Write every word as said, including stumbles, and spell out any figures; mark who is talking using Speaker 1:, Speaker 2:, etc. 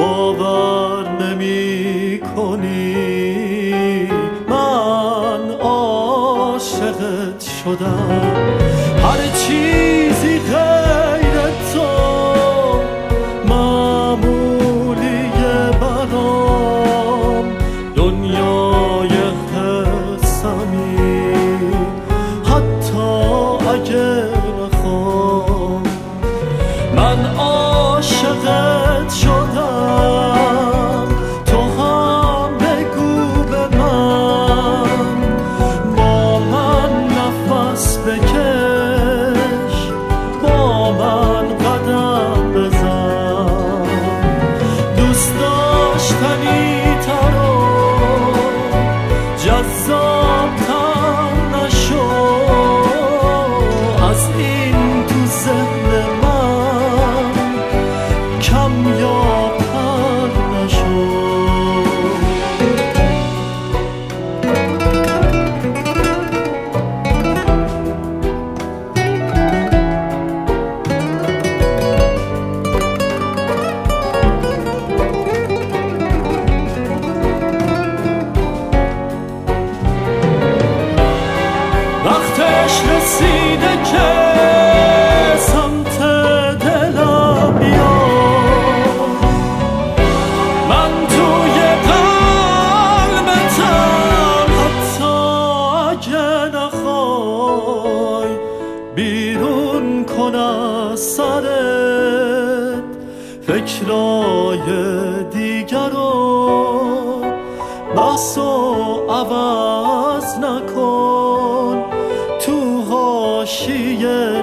Speaker 1: باور نمی کنی من عاشقت شدم. هر چیزی غیر تو معمولیه برام، دنیای قسمی حتی اگه نخوام. من عاشقت شدم، تو هم بگو به من، با من نفس بکش، با من قدم بزن. دوست داشتنی تر و جذاب‌تر نشو از این تو ذهن من، کم یا پر نشو. وقتش رسیده که سمت دلم بیا، من توی قلبتم، حتی اگه نخوای بیرون کن از سرت فکرای دیگر رو، بحث و عوض نکن تو حاشیه